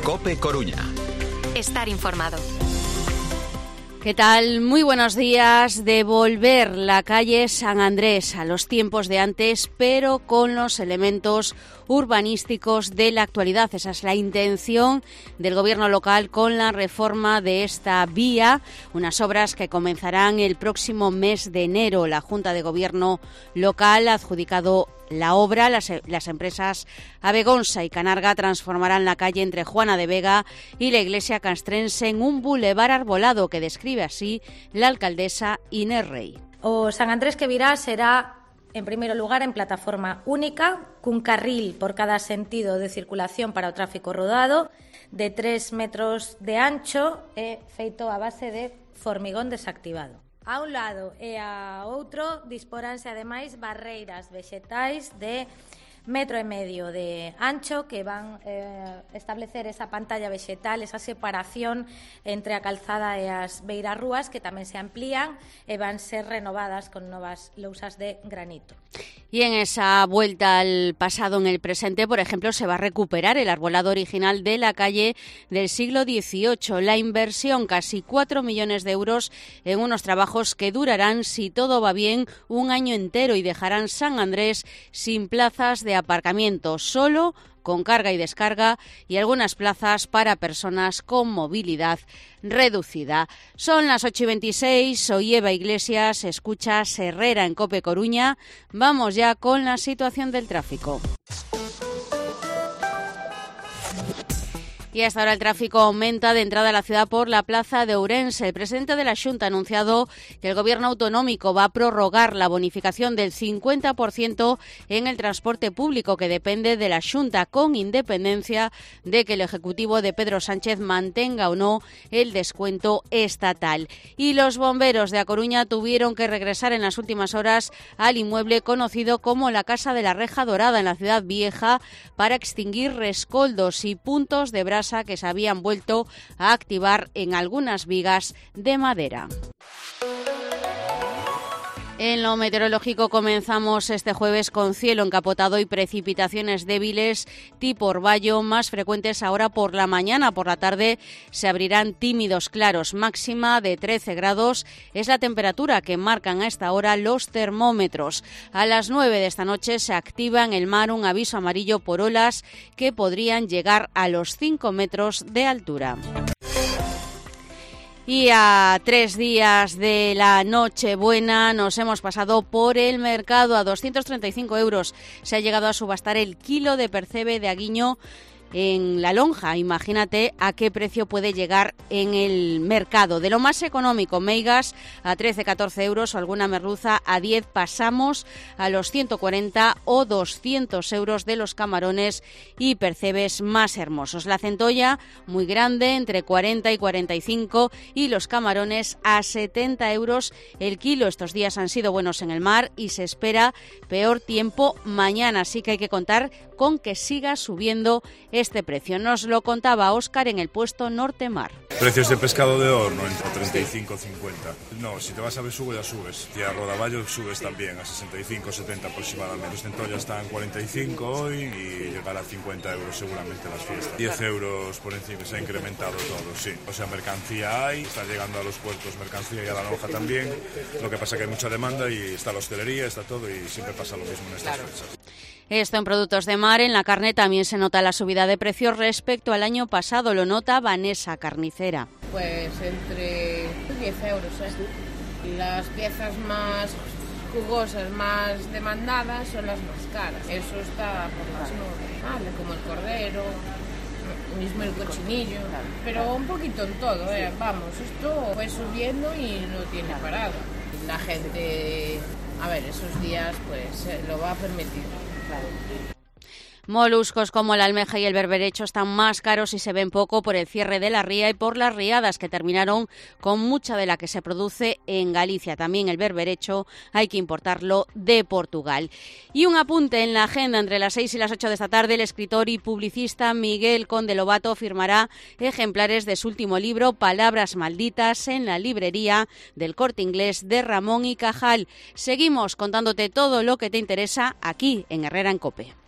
COPE Coruña. Estar informado. ¿Qué tal? Muy buenos días. De volver la calle San Andrés a los tiempos de antes, pero con los elementos urbanísticos de la actualidad. Esa es la intención del Gobierno local con la reforma de esta vía, unas obras que comenzarán el próximo mes de enero. La Junta de Gobierno local ha adjudicado la obra. Las empresas Abegonsa y Canarga transformarán la calle entre Juana de Vega y la iglesia castrense en un bulevar arbolado, que describe así la alcaldesa Inés Rey. O San Andrés que virá será, en primeiro lugar, en plataforma única, cun carril por cada sentido de circulación para o tráfico rodado, de 3 metros de ancho e feito a base de formigón desactivado. A un lado e a outro disporánse ademais barreiras vexetais de 1,5 metros de ancho que van establecer esa pantalla vexetal, esa separación entre a calzada e as beirarrúas, que tamén se amplían e van ser renovadas con novas lousas de granito. Y en esa vuelta al pasado en el presente, por ejemplo, se va a recuperar el arbolado original de la calle del siglo XVIII. La inversión, casi 4 millones de euros en unos trabajos que durarán, si todo va bien, un año entero y dejarán San Andrés sin plazas de aparcamiento, solo con carga y descarga, y algunas plazas para personas con movilidad reducida. Son las 8:26, soy Eva Iglesias, escuchas Herrera en COPE Coruña. Vamos ya con la situación del tráfico. Y hasta ahora el tráfico aumenta de entrada a la ciudad por la plaza de Ourense. El presidente de la Xunta ha anunciado que el Gobierno autonómico va a prorrogar la bonificación del 50% en el transporte público, que depende de la Xunta, con independencia de que el Ejecutivo de Pedro Sánchez mantenga o no el descuento estatal. Y los bomberos de A Coruña tuvieron que regresar en las últimas horas al inmueble conocido como la Casa de la Reja Dorada en la Ciudad Vieja para extinguir rescoldos y puntos de brasa que se habían vuelto a activar en algunas vigas de madera. En lo meteorológico comenzamos este jueves con cielo encapotado y precipitaciones débiles tipo orvallo, más frecuentes ahora por la mañana. Por la tarde se abrirán tímidos claros. Máxima de 13 grados es la temperatura que marcan a esta hora los termómetros. A las 9 de esta noche se activa en el mar un aviso amarillo por olas que podrían llegar a los 5 metros de altura. Y a 3 días de la Nochebuena nos hemos pasado por el mercado. A 235 euros se ha llegado a subastar el kilo de percebe de aguiño en La Lonja. Imagínate a qué precio puede llegar en el mercado. De lo más económico, meigas a 13-14 euros o alguna merluza a 10. Pasamos a los 140 o 200 euros de los camarones y percebes más hermosos. La centolla muy grande, entre 40 y 45, y los camarones a 70 euros el kilo. Estos días han sido buenos en el mar y se espera peor tiempo mañana, así que hay que contar con que siga subiendo este precio. Nos lo contaba Óscar en el puesto Norte Mar. Precios de pescado de horno entre 35 y 50. No, si te vas a Besugo ya subes. Y a Rodaballo subes también a 65, 70 aproximadamente. Los centollas están 45 hoy y llegará a 50 euros seguramente las fiestas. 10 euros por encima, se ha incrementado todo, sí. O sea, mercancía hay, está llegando a los puertos mercancía y a La Lonja también. Lo que pasa que hay mucha demanda y está la hostelería, está todo y siempre pasa lo mismo en estas fechas. Esto en productos de mar. En la carne también se nota la subida de precios respecto al año pasado. Lo nota Vanessa, carnicera. Pues entre 10 euros. Las piezas más jugosas, más demandadas son las más caras. Eso está por las nubes. Vale, como el cordero, mismo el cochinillo. Pero un poquito en todo, Vamos, esto fue subiendo y no tiene parada. La gente, a ver, esos días pues lo va a permitir. Claro. Moluscos como la almeja y el berberecho están más caros y se ven poco por el cierre de la ría y por las riadas que terminaron con mucha de la que se produce en Galicia. También el berberecho hay que importarlo de Portugal. Y un apunte en la agenda: entre las 6 y las 8 de esta tarde el escritor y publicista Miguel Conde Lobato firmará ejemplares de su último libro, Palabras malditas, en la librería del Corte Inglés de Ramón y Cajal. Seguimos contándote todo lo que te interesa aquí en Herrera en COPE.